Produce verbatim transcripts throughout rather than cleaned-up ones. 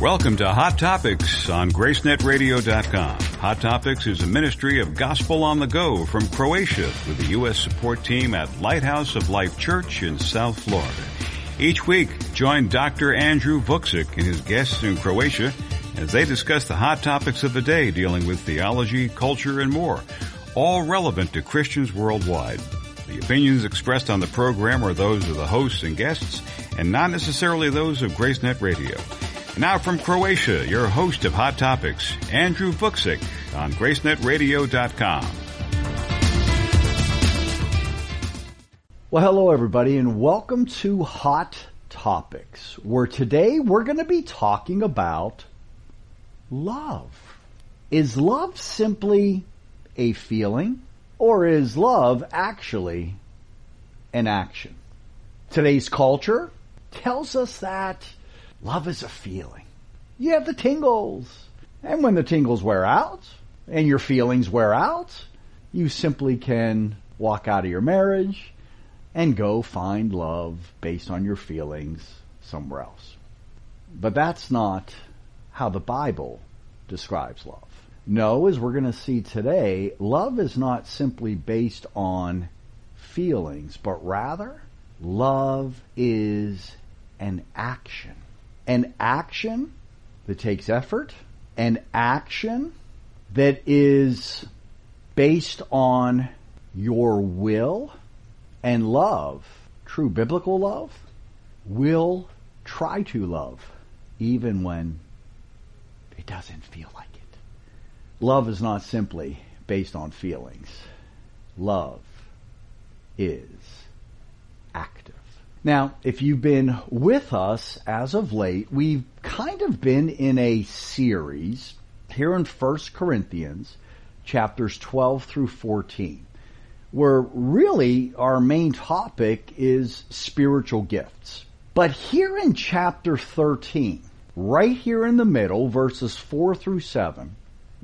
Welcome to Hot Topics on Grace Net Radio dot com. Hot Topics is a ministry of Gospel on the Go from Croatia with the U S support team at Lighthouse of Life Church in South Florida. Each week, join Doctor Andrew Vucic and his guests in Croatia as they discuss the hot topics of the day dealing with theology, culture, and more, all relevant to Christians worldwide. The opinions expressed on the program are those of the hosts and guests and not necessarily those of Grace Net Radio. Now from Croatia, your host of Hot Topics, Andrew Vucic on Grace Net Radio dot com. Well, hello everybody, and welcome to Hot Topics, where today we're going to be talking about love. Is love simply a feeling, or is love actually an action? Today's culture tells us that love is a feeling. You have the tingles. And when the tingles wear out, and your feelings wear out, you simply can walk out of your marriage and go find love based on your feelings somewhere else. But that's not how the Bible describes love. No, as we're going to see today, love is not simply based on feelings, but rather love is an action. An action that takes effort, an action that is based on your will, and love, true biblical love, will try to love even when it doesn't feel like it. Love is not simply based on feelings. Love is active. Now, if you've been with us as of late, we've kind of been in a series here in First Corinthians, chapters twelve through fourteen, where really our main topic is spiritual gifts. But here in chapter thirteen, right here in the middle, verses four through seven,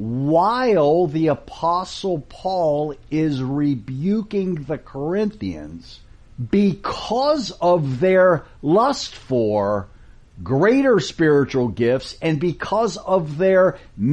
while the Apostle Paul is rebuking the Corinthians because of their lust for greater spiritual gifts and because of their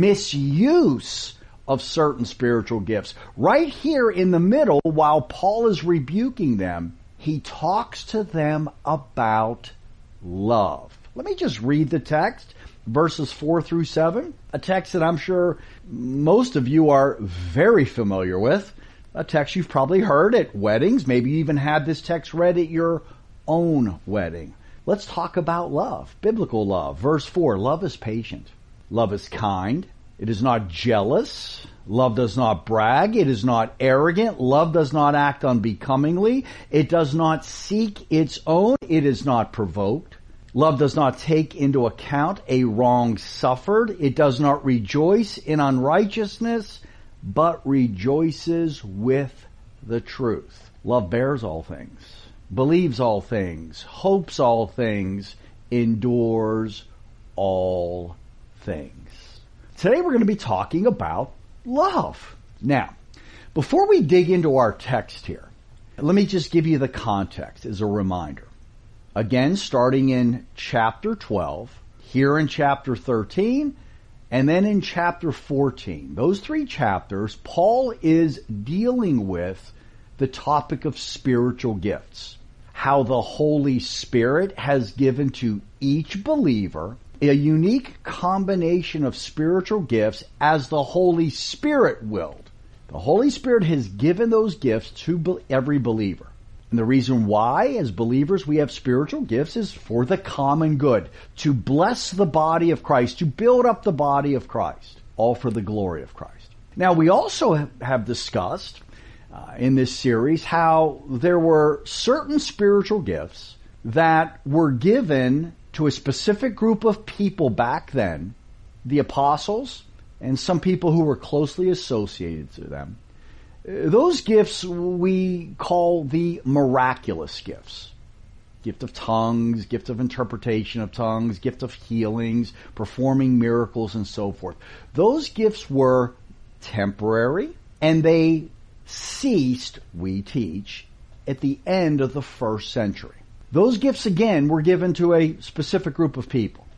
misuse of certain spiritual gifts. Right here in the middle, while Paul is rebuking them, he talks to them about love. Let me just read the text, verses four through seven, a text that I'm sure most of you are very familiar with. A text you've probably heard at weddings. Maybe you even had this text read at your own wedding. Let's talk about love, biblical love. Verse four, love is patient. Love is kind. It is not jealous. Love does not brag. It is not arrogant. Love does not act unbecomingly. It does not seek its own. It is not provoked. Love does not take into account a wrong suffered. It does not rejoice in unrighteousness, but rejoices with the truth. Love bears all things, believes all things, hopes all things, endures all things. Today we're going to be talking about love. Now, before we dig into our text here, let me just give you the context as a reminder. Again, starting in chapter twelve, here in chapter thirteen, and then in chapter fourteen, those three chapters, Paul is dealing with the topic of spiritual gifts. How the Holy Spirit has given to each believer a unique combination of spiritual gifts as the Holy Spirit willed. The Holy Spirit has given those gifts to every believer. And the reason why, as believers, we have spiritual gifts is for the common good, to bless the body of Christ, to build up the body of Christ, all for the glory of Christ. Now, we also have discussed uh, in this series how there were certain spiritual gifts that were given to a specific group of people back then, the apostles, and some people who were closely associated to them. Those gifts we call the miraculous gifts. Gift of tongues, gift of interpretation of tongues, gift of healings, performing miracles, and so forth. Those gifts were temporary, and they ceased, we teach, at the end of the first century. Those gifts, again, were given to a specific group of people.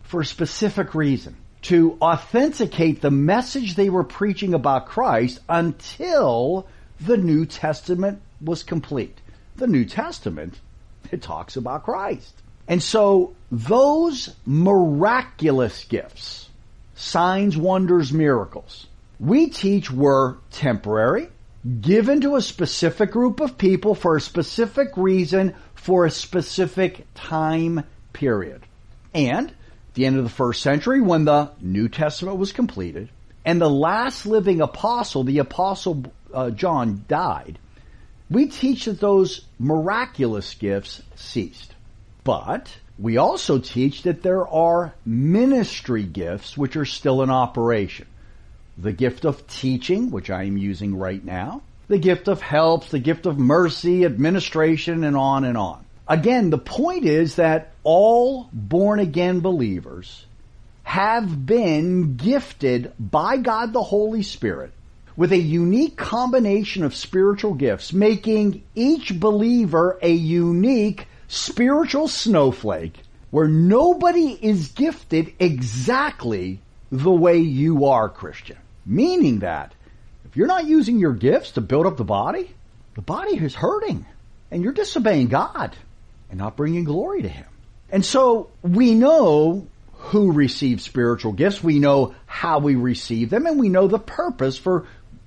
for a specific reason, to authenticate the message they were preaching about Christ until the New Testament was complete. The New Testament, it talks about Christ. And so those miraculous gifts, signs, wonders, miracles, we teach were temporary, given to a specific group of people for a specific reason, for a specific time period. And at the end of the first century, when the New Testament was completed, and the last living apostle, the apostle uh, John, died, we teach that those miraculous gifts ceased. But we also teach that there are ministry gifts which are still in operation. The gift of teaching, which I am using right now, the gift of helps, the gift of mercy, administration, and on and on. Again, the point is that all born-again believers have been gifted by God the Holy Spirit with a unique combination of spiritual gifts, making each believer a unique spiritual snowflake where nobody is gifted exactly the way you are, Christian. Meaning that if you're not using your gifts to build up the body, the body is hurting and you're disobeying God and not bringing glory to Him. And so we know who receives spiritual gifts, we know how we receive them, and we know the purpose for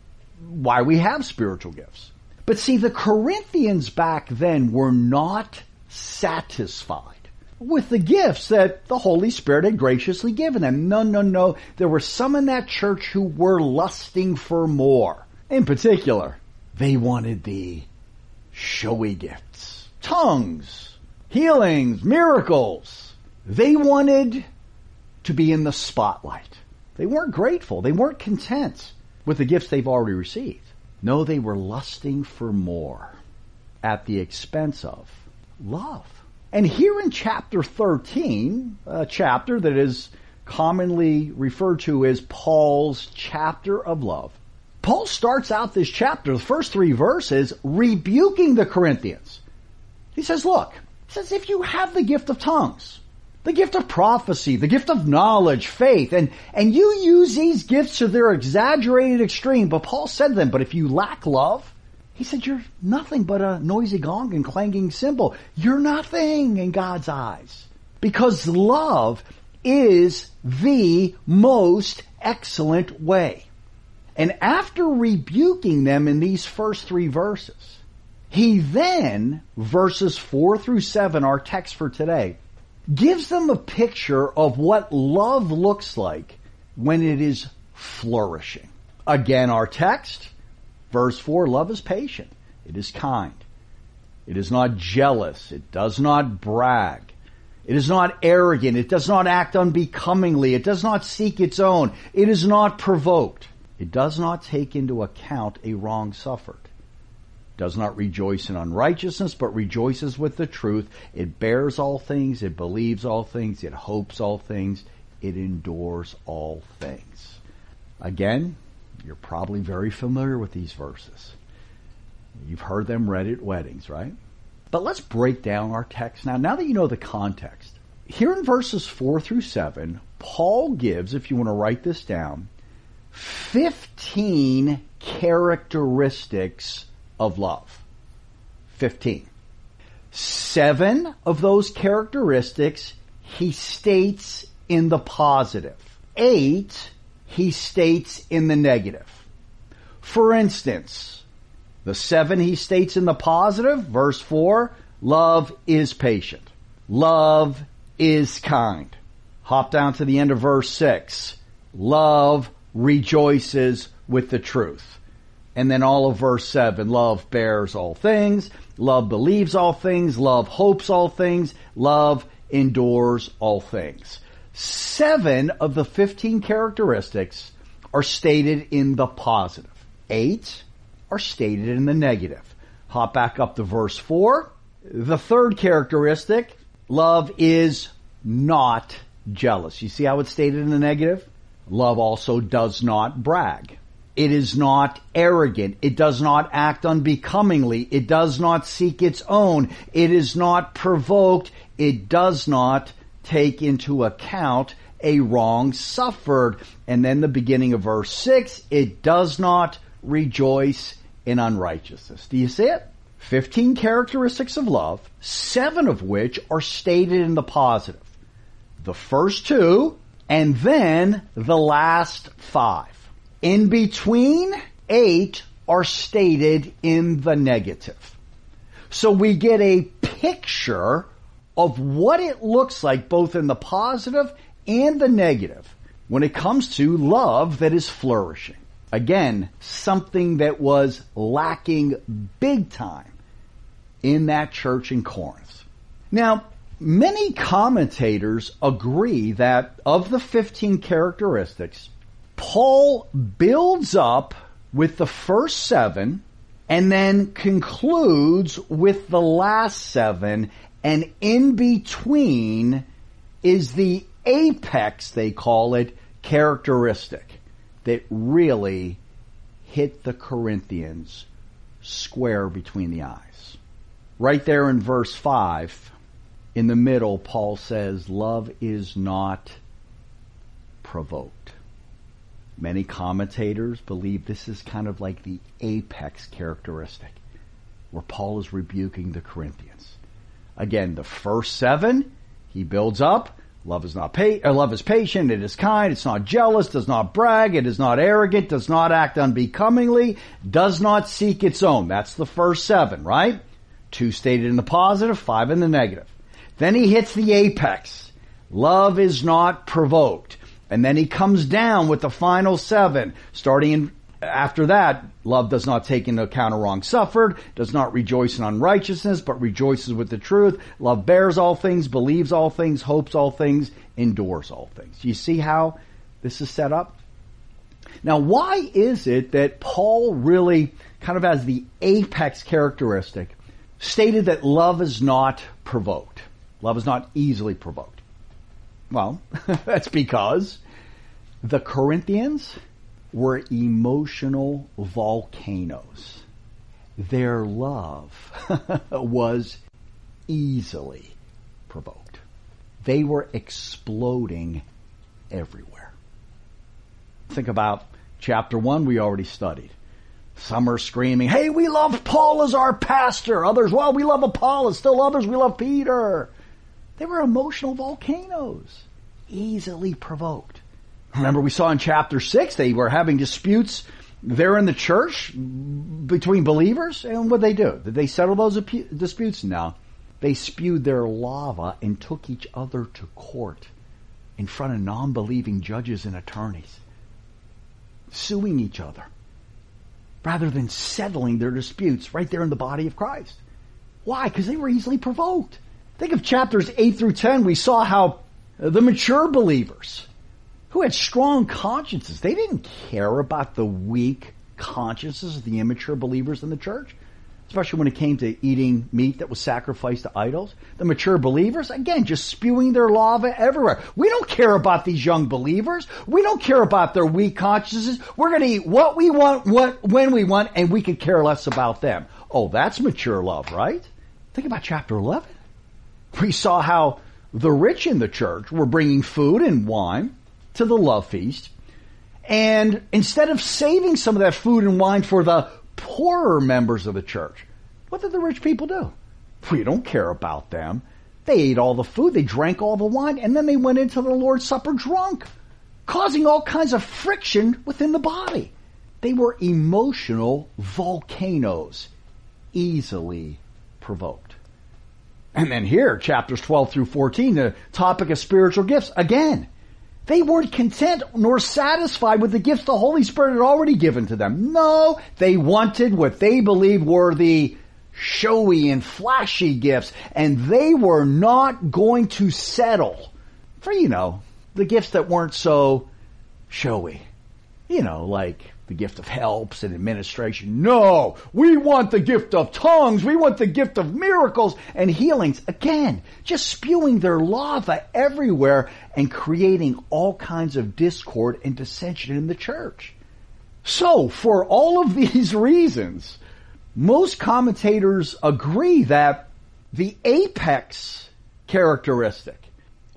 why we have spiritual gifts. But see, the Corinthians back then were not satisfied with the gifts that the Holy Spirit had graciously given them. No, no, no. There were some in that church who were lusting for more. In particular, they wanted the showy gifts. Tongues, healings, miracles. They wanted to be in the spotlight. They weren't grateful. They weren't content with the gifts they've already received. No, they were lusting for more at the expense of love. And here in chapter thirteen, a chapter that is commonly referred to as Paul's chapter of love, Paul starts out this chapter, the first three verses, rebuking the Corinthians. He says, look, he says, if you have the gift of tongues, the gift of prophecy, the gift of knowledge, faith, and, and you use these gifts to their exaggerated extreme, but Paul said to them, but if you lack love, he said, you're nothing but a noisy gong and clanging cymbal. You're nothing in God's eyes. Because love is the most excellent way. And after rebuking them in these first three verses, he then, verses four through seven, our text for today, gives them a picture of what love looks like when it is flourishing. Again, our text, verse four, love is patient. It is kind. It is not jealous. It does not brag. It is not arrogant. It does not act unbecomingly. It does not seek its own. It is not provoked. It does not take into account a wrong suffered. It does not rejoice in unrighteousness, but rejoices with the truth. It bears all things. It believes all things. It hopes all things. It endures all things. Again, you're probably very familiar with these verses. You've heard them read at weddings, right? But let's break down our text now. Now that you know the context, here in verses four through seven, Paul gives, if you want to write this down, fifteen characteristics of love. Fifteen. Seven of those characteristics he states in the positive. Eight he states in the negative. For instance, the seven he states in the positive, verse four, love is patient. Love is kind. Hop down to the end of verse six. Love rejoices with the truth. And then all of verse seven, love bears all things. Love believes all things. Love hopes all things. Love endures all things. Seven of the fifteen characteristics are stated in the positive. Eight are stated in the negative. Hop back up to verse four. The third characteristic, love is not jealous. You see how it's stated in the negative? Love also does not brag. It is not arrogant. It does not act unbecomingly. It does not seek its own. It is not provoked. It does not take into account a wrong suffered. And then the beginning of verse six, it does not rejoice in unrighteousness. Do you see it? Fifteen characteristics of love, seven of which are stated in the positive. The first two, and then the last five. In between, eight are stated in the negative. So we get a picture of what it looks like both in the positive and the negative when it comes to love that is flourishing. Again, something that was lacking big time in that church in Corinth. Now, many commentators agree that of the fifteen characteristics, Paul builds up with the first seven and then concludes with the last seven, and in between is the apex, they call it, characteristic that really hit the Corinthians square between the eyes. Right there in verse five, in the middle, Paul says, love is not provoked. Many commentators believe this is kind of like the apex characteristic where Paul is rebuking the Corinthians. Again, the first seven, he builds up. Love is not pa- uh, love is patient, it is kind, it's not jealous, does not brag, it is not arrogant, does not act unbecomingly, does not seek its own. That's the first seven, right? Two stated in the positive, five in the negative. Then he hits the apex. Love is not provoked. And then he comes down with the final seven, starting in, after that, love does not take into account a wrong suffered, does not rejoice in unrighteousness, but rejoices with the truth. Love bears all things, believes all things, hopes all things, endures all things. You see how this is set up? Now, why is it that Paul really kind of has the apex characteristic stated that love is not provoked? Love is not easily provoked. Well, that's because the Corinthians were emotional volcanoes. Their love was easily provoked. They were exploding everywhere. Think about chapter one we already studied. Some are screaming, hey, we love Paul as our pastor. Others, well, we love Apollos. Still others, we love Peter. They were emotional volcanoes, easily provoked. Remember, we saw in chapter six, they were having disputes there in the church between believers. And what did they do? Did they settle those disputes? No. They spewed their lava and took each other to court in front of non-believing judges and attorneys, suing each other rather than settling their disputes right there in the body of Christ. Why? Because they were easily provoked. Think of chapters eight through ten. We saw how the mature believers who had strong consciences, they didn't care about the weak consciences of the immature believers in the church, especially when it came to eating meat that was sacrificed to idols. The mature believers, again, just spewing their lava everywhere. We don't care about these young believers. We don't care about their weak consciences. We're going to eat what we want, what when we want, and we could care less about them. Oh, that's mature love, right? Think about chapter eleven. We saw how the rich in the church were bringing food and wine to the love feast. And instead of saving some of that food and wine for the poorer members of the church, what did the rich people do? We don't care about them. They ate all the food, they drank all the wine, and then they went into the Lord's Supper drunk, causing all kinds of friction within the body. They were emotional volcanoes, easily provoked. And then here, chapters twelve through fourteen, the topic of spiritual gifts. Again, they weren't content nor satisfied with the gifts the Holy Spirit had already given to them. No, they wanted what they believed were the showy and flashy gifts, and they were not going to settle for, you know, the gifts that weren't so showy. You know, like the gift of helps and administration. No, we want the gift of tongues. We want the gift of miracles and healings. Again, just spewing their lava everywhere and creating all kinds of discord and dissension in the church. So, for all of these reasons, most commentators agree that the apex characteristic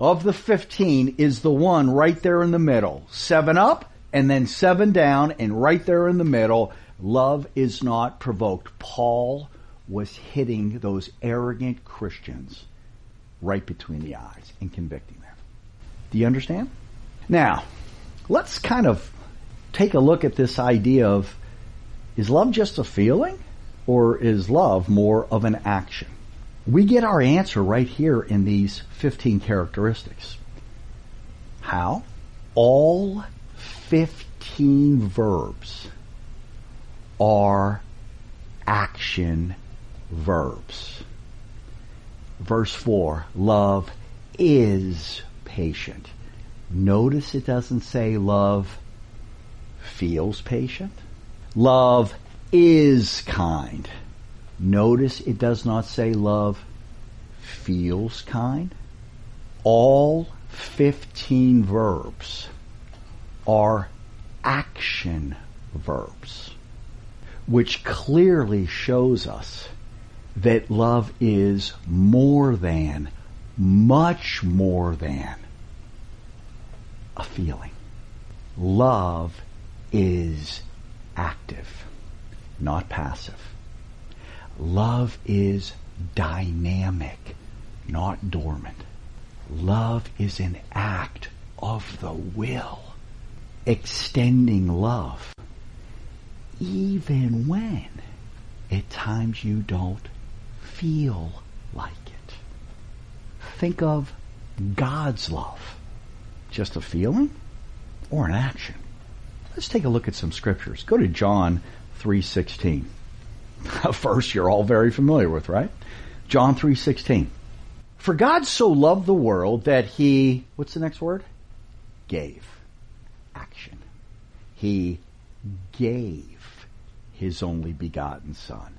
of the fifteen is the one right there in the middle. Seven up and then seven down, and right there in the middle, love is not provoked. Paul was hitting those arrogant Christians right between the eyes and convicting them. Do you understand? Now, let's kind of take a look at this idea of, is love just a feeling, or is love more of an action? We get our answer right here in these fifteen characteristics. How? All fifteen verbs are action verbs. Verse four, love is patient. Notice it doesn't say love feels patient. Love is kind. Notice it does not say love feels kind. All fifteen verbs are action verbs, which clearly shows us that love is more than, much more than a feeling. Love is active, not passive. Love is dynamic, not dormant. Love is an act of the will, extending love, even when at times you don't feel like it. Think of God's love. Just a feeling or an action? Let's take a look at some scriptures. Go to John three sixteen. A verse you're all very familiar with, right? John three sixteen. For God so loved the world that he, what's the next word? Gave. Action. He gave his only begotten Son,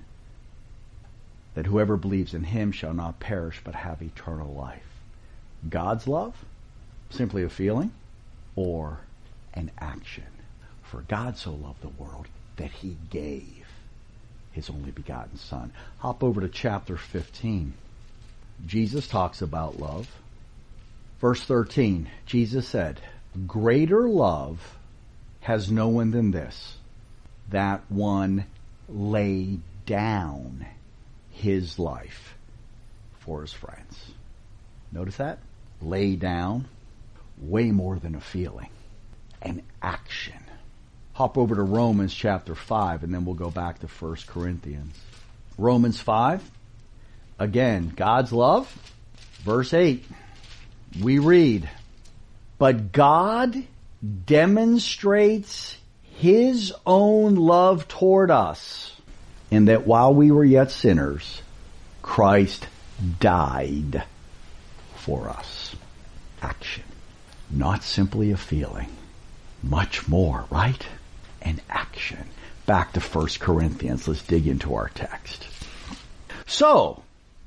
that whoever believes in him shall not perish but have eternal life. God's love? Simply a feeling or an action? For God so loved the world that he gave his only begotten Son. Hop over to chapter fifteen. Jesus talks about love. Verse thirteen, Jesus said, greater love has no one than this, that one lay down his life for his friends. Notice that? Lay down, way more than a feeling, an action. Hop over to Romans chapter five, and then we'll go back to First Corinthians. Romans five, again, God's love. Verse eight, we read, but God demonstrates his own love toward us, in that while we were yet sinners, Christ died for us. Action. Not simply a feeling. Much more, right? An action. Back to First Corinthians. Let's dig into our text. So,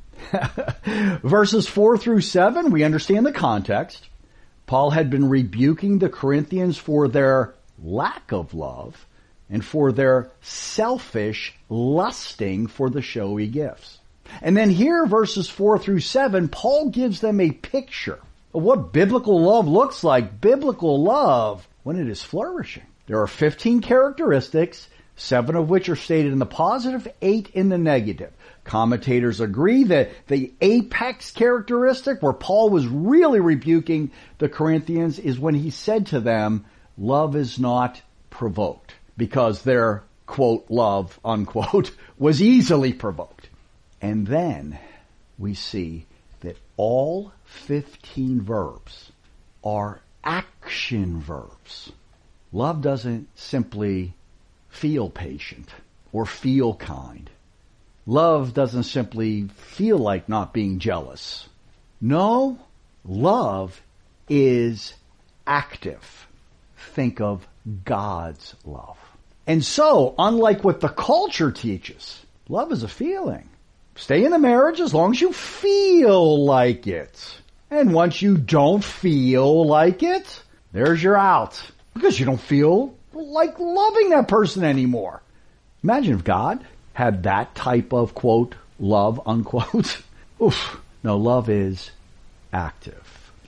verses four through seven, we understand the context. Paul had been rebuking the Corinthians for their lack of love and for their selfish lusting for the showy gifts. And then here, verses four through seven, Paul gives them a picture of what biblical love looks like. Biblical love when it is flourishing. There are fifteen characteristics, seven of which are stated in the positive, eight in the negative. Commentators agree that the apex characteristic where Paul was really rebuking the Corinthians is when he said to them, love is not provoked, because their, quote, love, unquote, was easily provoked. And then we see that all fifteen verbs are action verbs. Love doesn't simply feel patient or feel kind. Love doesn't simply feel like not being jealous. No, love is active. Think of God's love. And so, unlike what the culture teaches, love is a feeling. Stay in the marriage as long as you feel like it. And once you don't feel like it, there's your out. Because you don't feel like loving that person anymore. Imagine if God had that type of, quote, love, unquote. Oof. No, love is active.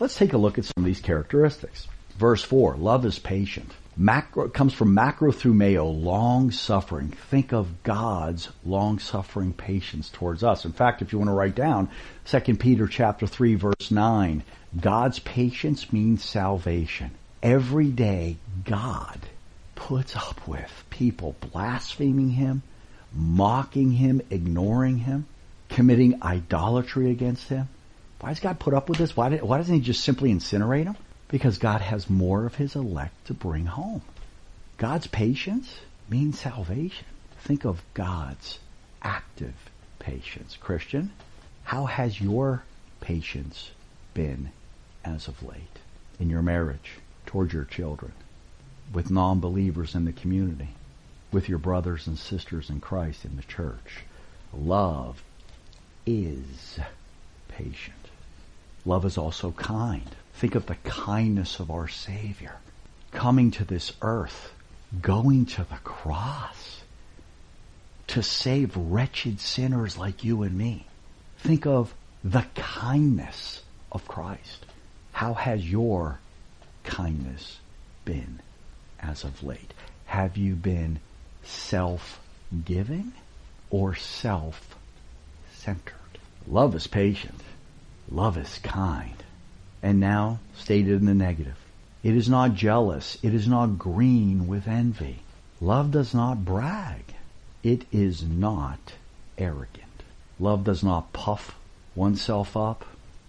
Let's take a look at some of these characteristics. Verse four, love is patient. Macro, it comes from macrothumeo, long-suffering. Think of God's long-suffering patience towards us. In fact, if you want to write down Second Peter chapter three, verse nine, God's patience means salvation. Every day, God puts up with people blaspheming Him, mocking Him, ignoring Him, committing idolatry against Him. Why does God put up with this? Why, did, why doesn't He just simply incinerate them? Because God has more of His elect to bring home. God's patience means salvation. Think of God's active patience. Christian, how has your patience been as of late? In your marriage, towards your children, with non-believers in the community, with your brothers and sisters in Christ in the church. Love is patient. Love is also kind. Think of the kindness of our Savior coming to this earth, going to the cross to save wretched sinners like you and me. Think of the kindness of Christ. How has your kindness been as of late? Have you been self-giving or self-centered? Love is patient. Love is kind. And now, stated in the negative, it is not jealous. It is not green with envy. Love does not brag. It is not arrogant. Love does not puff oneself up.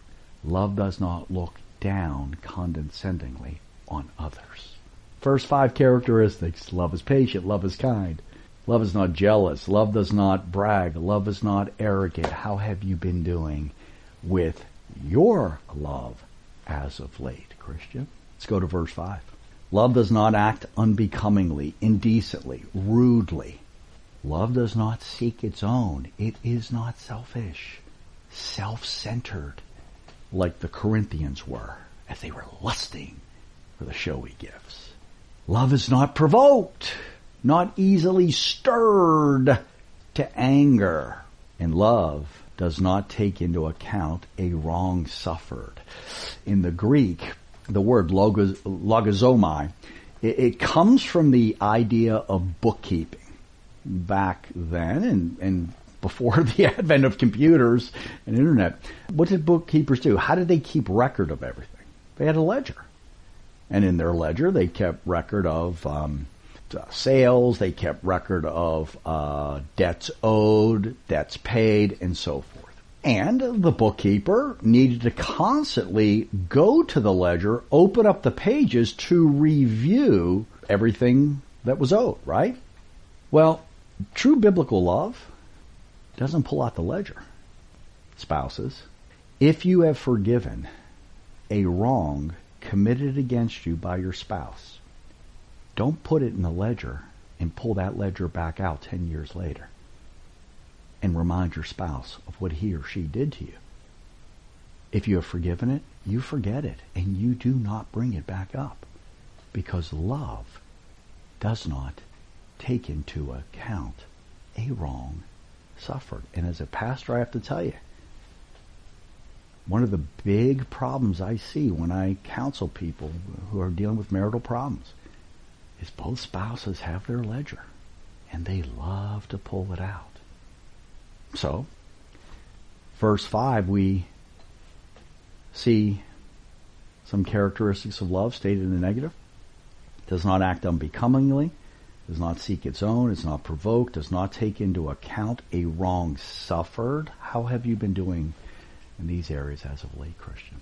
Love does not look down condescendingly on others. First five characteristics. Love is patient. Love is kind. Love is not jealous. Love does not brag. Love is not arrogant. How have you been doing with your love as of late, Christian? Let's go to verse five. Love does not act unbecomingly, indecently, rudely. Love does not seek its own. It is not selfish, self-centered, like the Corinthians were, as they were lusting for the showy gifts. Love is not provoked, not easily stirred to anger. And love does not take into account a wrong suffered. In the Greek, the word logos, logizomai, it, it comes from the idea of bookkeeping. Back then, and, and before the advent of computers and internet, what did bookkeepers do? How did they keep record of everything? They had a ledger. And in their ledger, they kept record of um, sales, they kept record of uh, debts owed, debts paid, and so forth. And the bookkeeper needed to constantly go to the ledger, open up the pages to review everything that was owed, right? Well, true biblical love doesn't pull out the ledger. Spouses, if you have forgiven a wrong committed against you by your spouse, don't put it in the ledger and pull that ledger back out ten years later and remind your spouse of what he or she did to you. If you have forgiven it, you forget it and you do not bring it back up, because love does not take into account a wrong suffered. And as a pastor, I have to tell you, one of the big problems I see when I counsel people who are dealing with marital problems is both spouses have their ledger and they love to pull it out. So, verse five, we see some characteristics of love stated in the negative. Does not act unbecomingly, does not seek its own, is not provoked, does not take into account a wrong suffered. How have you been doing in these areas as of late, Christian?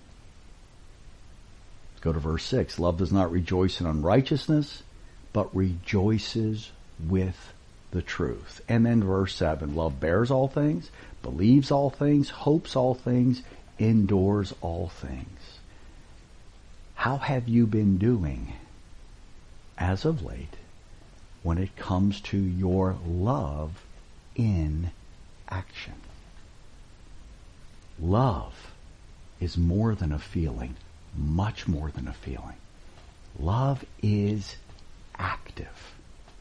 Let's go to verse six. Love does not rejoice in unrighteousness, but rejoices with the truth. And then verse seven. Love bears all things, believes all things, hopes all things, endures all things. How have you been doing as of late when it comes to your love in action? Love is more than a feeling, much more than a feeling. Love is active.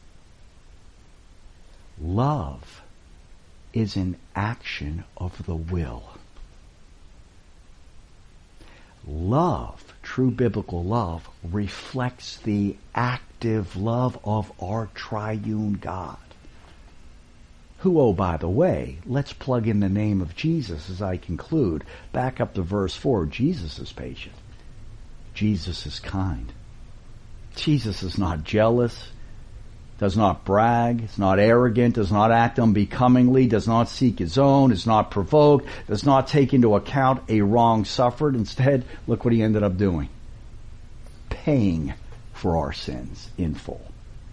Love is an action of the will. love, true biblical love, reflects the active love of our triune God. Who, oh, by the way, let's plug in the name of Jesus as I conclude. Back up to verse four. Jesus is patient. Jesus is kind. Jesus is not jealous, does not brag, is not arrogant, does not act unbecomingly, does not seek his own, is not provoked, does not take into account a wrong suffered. Instead, look what he ended up doing. Paying for our sins in full.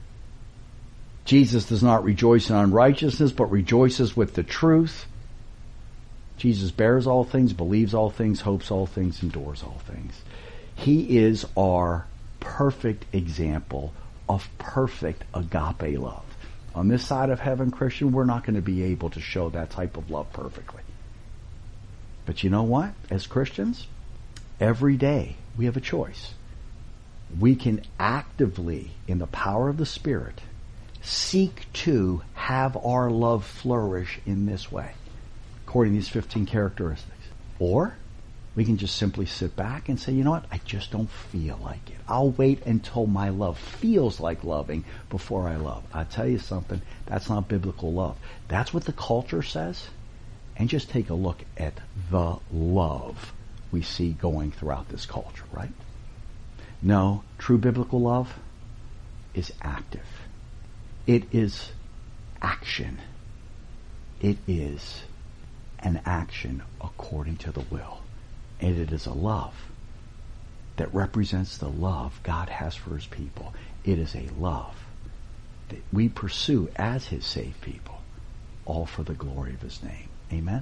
Jesus does not rejoice in unrighteousness, but rejoices with the truth. Jesus bears all things, believes all things, hopes all things, endures all things. He is our perfect example of perfect agape love. On this side of heaven, Christian, we're not going to be able to show that type of love perfectly. But you know what? As Christians, every day we have a choice. We can actively, in the power of the Spirit, seek to have our love flourish in this way, according to these fifteen characteristics. Or we can just simply sit back and say, you know what, I just don't feel like it. I'll wait until my love feels like loving before I love. I'll tell you something, that's not biblical love. That's what the culture says. And just take a look at the love we see going throughout this culture, right? No, true biblical love is active. It is action. It is an action according to the will. And it is a love that represents the love God has for his people. It is a love that we pursue as his saved people, all for the glory of his name. Amen?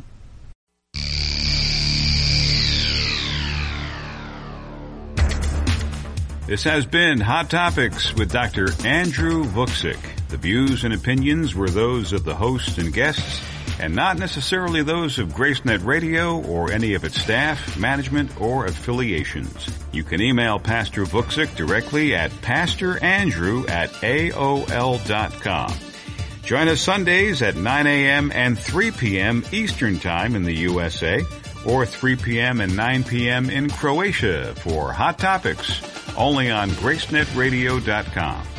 This has been Hot Topics with Doctor Andrew Vucic. The views and opinions were those of the host and guests, and not necessarily those of GraceNet Radio or any of its staff, management, or affiliations. You can email Pastor Vucic directly at pastorandrew at A O L dot com. Join us Sundays at nine a.m. and three p.m. Eastern Time in the U S A, or three p.m. and nine p.m. in Croatia for Hot Topics, only on grace net radio dot com.